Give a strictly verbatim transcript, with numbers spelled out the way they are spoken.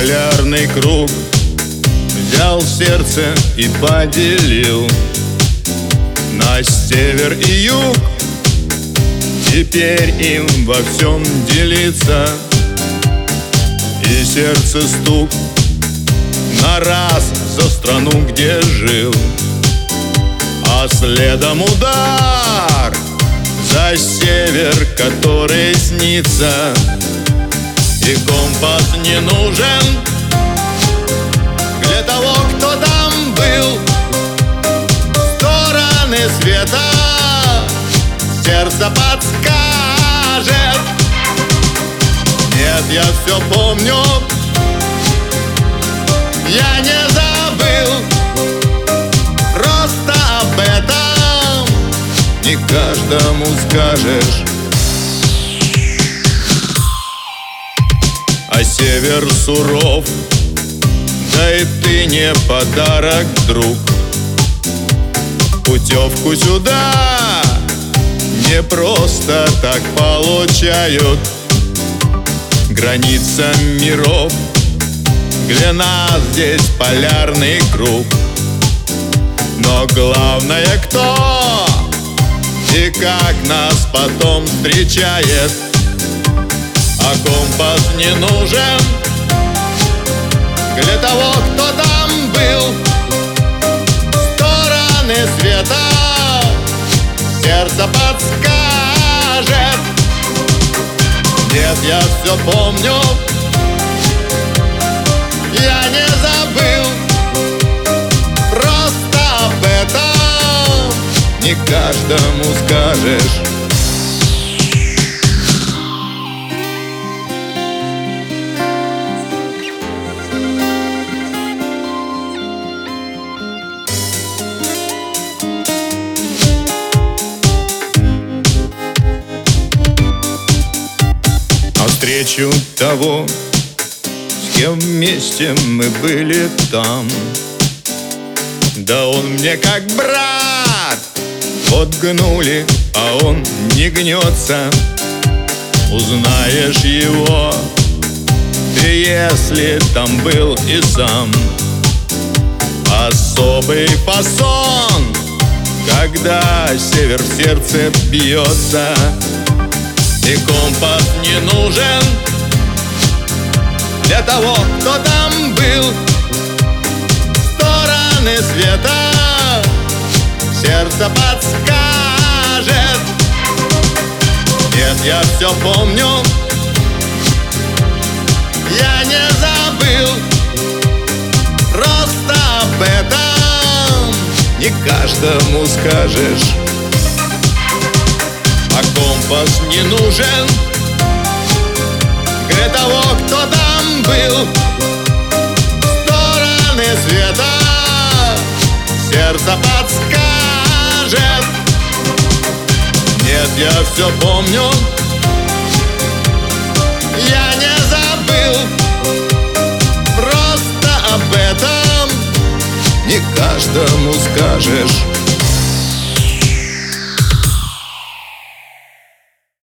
полярный круг, взял сердце и поделил на север и юг. Теперь им во всем делиться, и сердце стук на раз за страну, где жил, а следом удар за север, который снится. И компас не нужен для того, кто там был. Стороны света сердце подскажет. Нет, я все помню, я не забыл. Просто об этом не каждому скажешь. А север суров, да и ты не подарок, друг. Путевку сюда не просто так получают. Граница миров, для нас здесь полярный круг. Но главное, кто и как нас потом встречает. А компас не нужен для того, кто там был. Стороны света сердце подскажет. Нет, я все помню, я не забыл. Просто об этом не каждому скажешь. Встречу того, с кем вместе мы были там. Да он мне как брат, вот гнули, а он не гнется. Узнаешь его ты, если там был и сам. Особый фасон, когда север в сердце бьется. И компас не нужен для того, кто там был. Стороны света сердце подскажет. Нет, я все помню, я не забыл. Просто об этом не каждому скажешь. А компас не нужен для того, кто там был. Стороны света сердце подскажет. Нет, я все помню, я не забыл. Просто об этом не каждому скажешь.